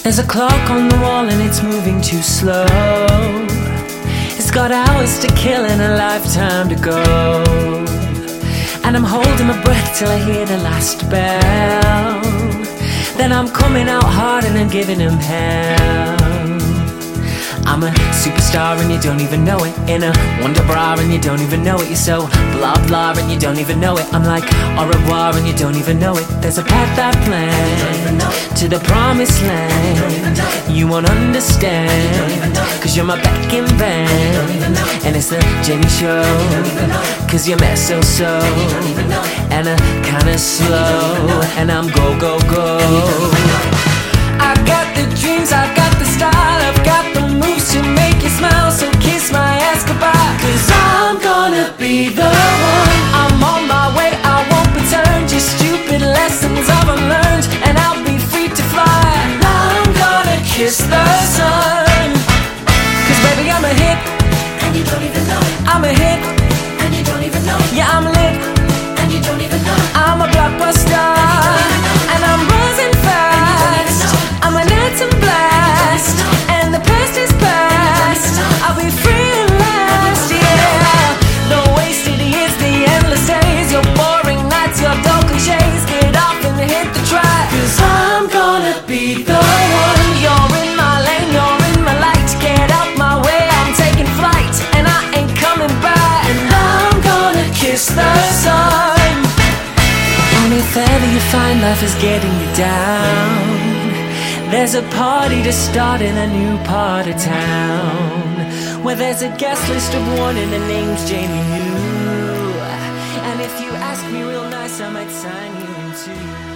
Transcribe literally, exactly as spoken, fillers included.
There's a clock on the wall and it's moving too slow. It's got hours to kill and a lifetime to go. And I'm holding my breath till I hear the last bell. Then I'm coming out hard and I'm giving them hell. I'm a superstar and you don't even know it. In a wonder bra and you don't even know it. You're so blah blah and you don't even know it. I'm like au revoir and you don't even know it. There's a path I plan to the promised land. You won't understand, cause you're my back in band. And it's the Jamie Show, cause you're mess so so. And I'm kinda slow, and I'm go go go. I got the dreams, I got the style, I've got the moves to make you smile. So kiss my ass goodbye, cause I'm gonna be the one. I'm on my way, I won't return. Just stupid lessons I've learned, and I'll be free to fly. I'm gonna kiss the sun, cause baby I'm a hit, and you don't even know it. I'm a hit, and you don't even know it. Yeah, I'm lit, and you don't even know it. I'm a blockbuster, and I'm buzzing fast. I'm an atom blast, and the past is past. I'll be free at last, yeah. The wasted years, the endless days, your boring nights, your dull cliches. Get off and hit the track, cause I'm gonna be the one. You're in my lane, you're in my light. Get out my way, I'm taking flight, and I ain't coming back. And I'm gonna kiss the sun. Only further you find life is getting you down. There's a party to start in a new part of town, where there's a guest list of one and the name's Jamie New. And if you ask me real nice, I might sign you in too.